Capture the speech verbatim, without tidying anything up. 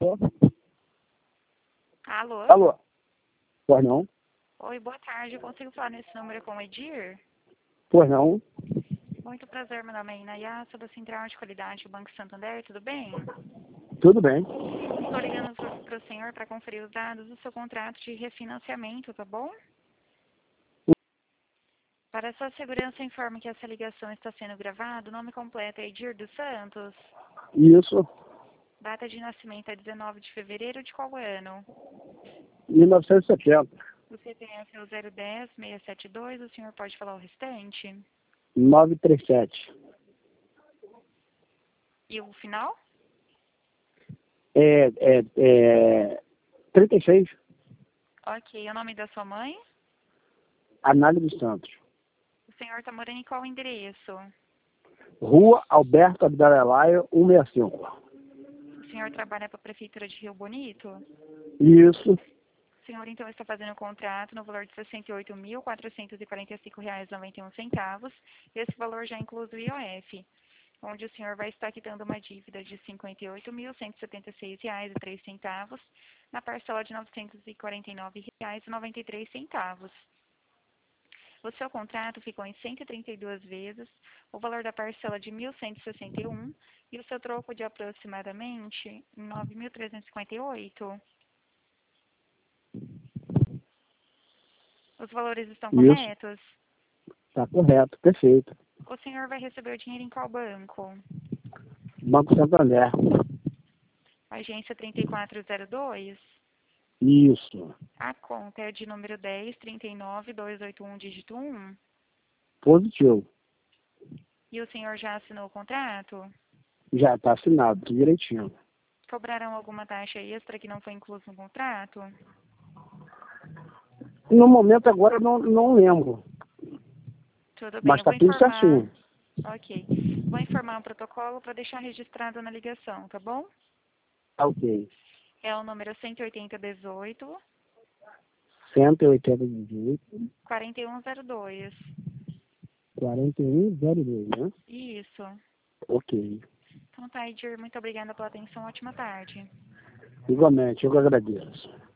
Alô? Alô? Pois não? Oi, boa tarde. Eu consigo falar nesse número com o Edir? Pois não? Muito prazer, meu nome é Inayá, sou da Central de Qualidade do Banco Santander, tudo bem? Tudo bem. Estou ligando para o senhor para conferir os dados do seu contrato de refinanciamento, tá bom? Para sua segurança, informe que essa ligação está sendo gravada. O nome completo é Edir dos Santos. Isso. Data de nascimento é dezenove de fevereiro de qual ano? mil novecentos e setenta. O C P F é o zero dez, seiscentos e setenta e dois. O senhor pode falar o restante? novecentos e trinta e sete. E o final? É, é, é... trinta e seis. Ok. O nome da sua mãe? Análise dos Santos. O senhor está morando em qual endereço? Rua Alberto Abdalelaia, cento e sessenta e cinco. O senhor trabalha para a Prefeitura de Rio Bonito? Isso. O senhor, então, está fazendo um contrato no valor de sessenta e oito mil, quatrocentos e quarenta e cinco reais e noventa e um centavos. Esse valor já inclui o I O F, onde o senhor vai estar quitando uma dívida de cinquenta e oito mil, cento e setenta e seis reais e três centavos, na parcela de novecentos e quarenta e nove reais e noventa e três centavos. O seu contrato ficou em cento e trinta e duas vezes, o valor da parcela de mil cento e sessenta e um e o seu troco de aproximadamente nove mil trezentos e cinquenta e oito. Os valores estão Isso. corretos? Está correto. Perfeito. O senhor vai receber o dinheiro em qual banco? Banco Santander. Agência trinta e quatro zero dois? Isso. A conta é de número dez, trinta e nove, duzentos e oitenta e um, dígito um. Positivo. E o senhor já assinou o contrato? Já está assinado. Tudo direitinho. Cobraram alguma taxa extra que não foi incluso no contrato? No momento agora eu não, não lembro. Tudo bem, Mas eu está vou tudo informar. certinho. Ok. Vou informar o protocolo para deixar registrado na ligação, tá bom? Tá ok. É o número cento e oitenta, dezoito, cento e oitenta, dezoito, quarenta e um zero dois. quarenta e um, zero dois, né? Isso. Ok. Então tá, Edir, muito obrigada pela atenção. Ótima tarde. Igualmente, eu que agradeço.